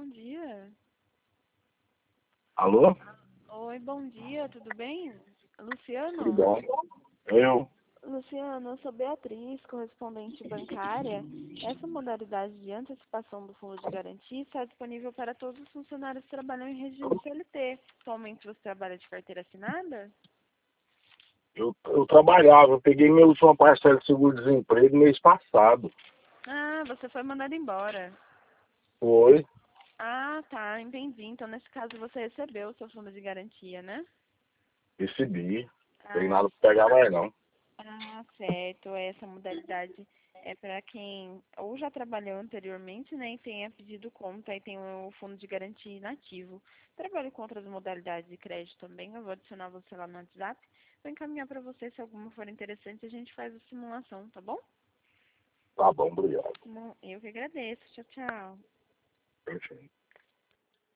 bom dia. Alô? Oi, bom dia, tudo bem? Tudo Luciano? bom? Eu? Luciano, eu sou Beatriz, correspondente bancária. Essa modalidade de antecipação do fundo de garantia está disponível para todos os funcionários que trabalham em regime CLT. Atualmente você trabalha de carteira assinada? Eu trabalhava, eu peguei minha última parcela de seguro-desemprego mês passado. Ah, você foi mandado embora. Foi, Ah, tá, entendi. Então, nesse caso, você recebeu o seu fundo de garantia, né? recebi. Não tem Ah, nada pra pegar mais não. certo. Essa modalidade é para quem ou já trabalhou anteriormente, né, e tenha pedido conta e tem o fundo de garantia inativo. Trabalho com outras modalidades de crédito também. Eu vou adicionar você lá no WhatsApp. Vou encaminhar para você, se alguma for interessante, a gente faz a simulação, tá bom? Tá bom, obrigado. Bom, eu que agradeço. Tchau, tchau. Perfeito.